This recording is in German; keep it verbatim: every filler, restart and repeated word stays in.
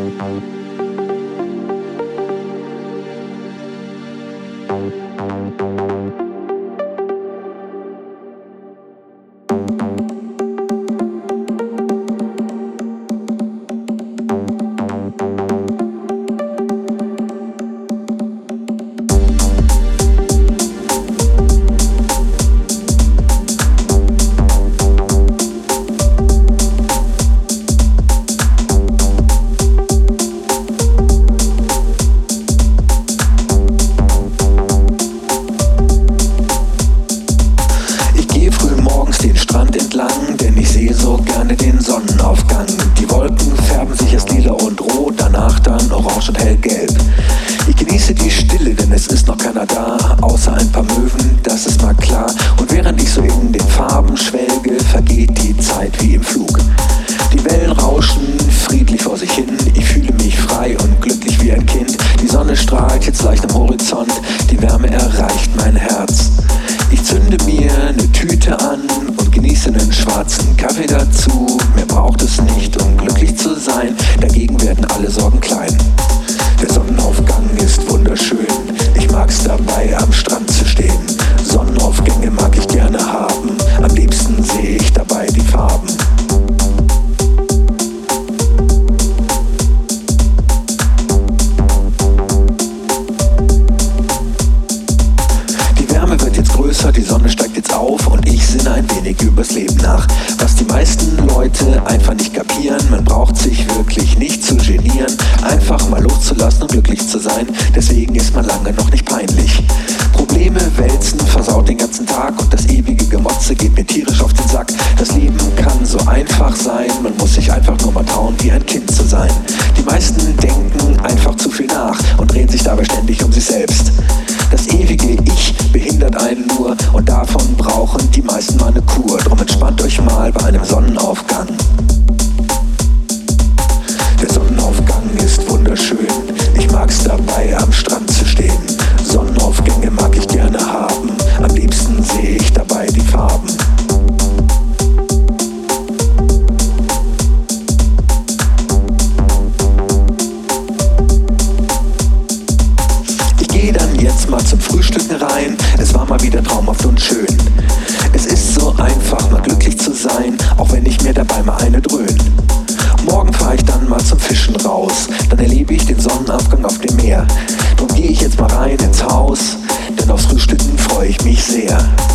Denn ich sehe so gerne den Sonnenaufgang. Die Wolken färben sich erst lila und rot, danach dann orange und hellgelb. Ich genieße die Stille, denn es ist noch keiner da, außer ein paar Möwen, das ist mal klar. Und während ich so in den Farben schwelge, vergeht die Zeit wie im Flug. Die Wellen rauschen friedlich vor sich hin, ich fühle mich frei und glücklich wie ein Kind. Die Sonne strahlt jetzt leicht am Horizont, die Wärme erreicht mein Herz. Ich zünde mir eine Tüte an und genieße einen schwarzen Kaffee dazu. Mehr braucht es nicht, um glücklich zu sein, dagegen werden alle Sorgen klein. Der Sonnenaufgang ist wunderschön, ich mag's dabei am Strand zu stehen. Sonnenaufgänge mag ich gerne haben, am liebsten sehe ich dabei die Farben. Die Sonne steigt jetzt auf und ich sinne ein wenig übers Leben nach. Was die meisten Leute einfach nicht kapieren, man braucht sich wirklich nicht zu genieren, einfach mal loszulassen und glücklich zu sein, deswegen ist man lange noch nicht peinlich. Probleme wälzen, versaut den ganzen Tag und das ewige Gemotze geht mir tierisch auf den Sack. Das Leben kann so einfach sein, man muss sich einfach nur mal trauen, wie ein Kind zu sein. Die meisten denken einfach zu viel nach und drehen sich dabei ständig um sich selbst. Das ewige Ich behindert einen nur und davon brauchen die meisten mal eine Kur. Drum entspannt euch mal bei einem Sonnenaufgang. Der Sonnenaufgang ist wunderschön, ich mag's dabei am Strand zu stehen. Sonnenaufgänge mag ich gerne haben, am liebsten sehe ich dabei die Farben. Geh dann jetzt mal zum Frühstücken rein, es war mal wieder traumhaft und schön. Es ist so einfach, mal glücklich zu sein, auch wenn ich mir dabei mal eine dröhn. Morgen fahr ich dann mal zum Fischen raus, dann erlebe ich den Sonnenaufgang auf dem Meer. Drum geh ich jetzt mal rein ins Haus, denn aufs Frühstücken freue ich mich sehr.